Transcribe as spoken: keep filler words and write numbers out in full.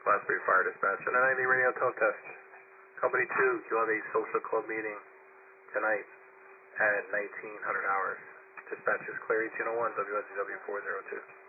Glassbury Fire Dispatch. And then the radio tone test. Company two, you have a social club meeting tonight at nineteen hundred hours. Dispatch is clear, eighteen oh one, W S Z W four zero two.